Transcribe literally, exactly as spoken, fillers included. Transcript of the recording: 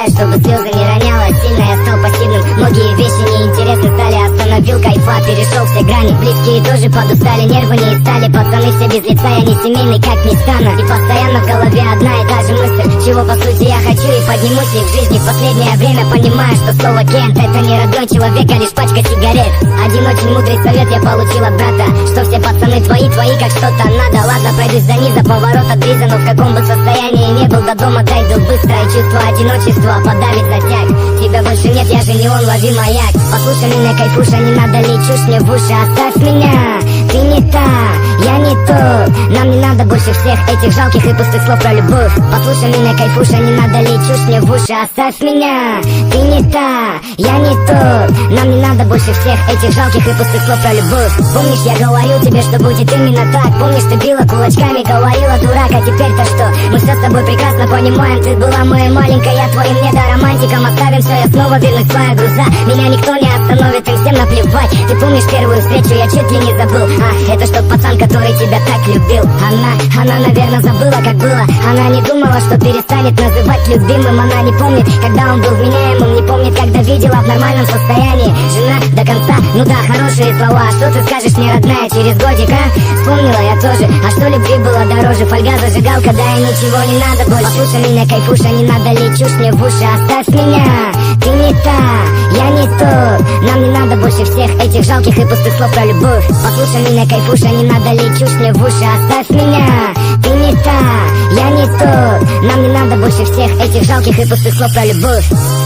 стараюсь, чтобы слезы не роняла. Сильно я стал пассивным, многие вещи неинтересны стали. Остановил кайфа, перешел все грани. Близкие тоже подустали, нервы не стали. Пацаны все без лица, я не семейный, как ни странно. И постоянно в голове одна и та же мысль, чего по сути я хочу и поднимусь ли в жизни. В последнее время понимаю, что слово Кент — это не родной человек, а лишь пачка сигарет. Один очень мудрый совет я получил от брата, что все пацаны твои, твои как что-то надо. Ладно, пройдусь за низа, поворот от Бриза, но в каком бы состоянии не был, до дома дойду быстро. И чувство одиночества подавит затяг. Тебя больше нет, я же не он, лови маяк. Послушай меня, кайфуша, не надо лить чушь мне в уши. Оставь меня, ты не та, я не тот. Нам не надо больше всех этих жалких и пустых слов про любовь. Послушай меня, кайфуша, не надо лить чушь мне в уши. Оставь меня, ты не та, я не тот. Нам не надо больше всех этих жалких и пустых слов про любовь. Помнишь, я говорил тебе, что будет именно так. Помнишь, ты била кулачками, говорила дурак. А теперь-то что? Мы все с тобой прекрасно понимаем. Ты была моей маленькой, я твоим недоромантиком. Оставим все, я снова вернусь в твоя груза. Меня никто не остановит, им всем наплевать. Ты помнишь первую встречу, я чуть ли не забыл. А, это что, пацан, который тебя так любил? Она, она, наверное, забыла, как было. Она не думала, что перестанет называть любимым. Она не помнит, когда он был вменяемым. Не помнит, когда видела в нормальном состоянии. Жена до конца, ну да, хорошие слова. А что ты скажешь мне, родная, через годик, а? Вспомнила я тоже, а что любви было дороже? Фольга, зажигалка, да и ничего не надо больше. Послушай меня, кайфуша, не надо лить чушь мне в уши. Оставь меня, ты не та, я не тот. Нам не надо больше всех этих жалких и пустых слов про любовь. Послушай меня, кайфуша, не надо лить чушь мне в уши. Оставь меня, ты не та, я не тот. Нам не надо больше всех этих жалких и пустых слов про любовь.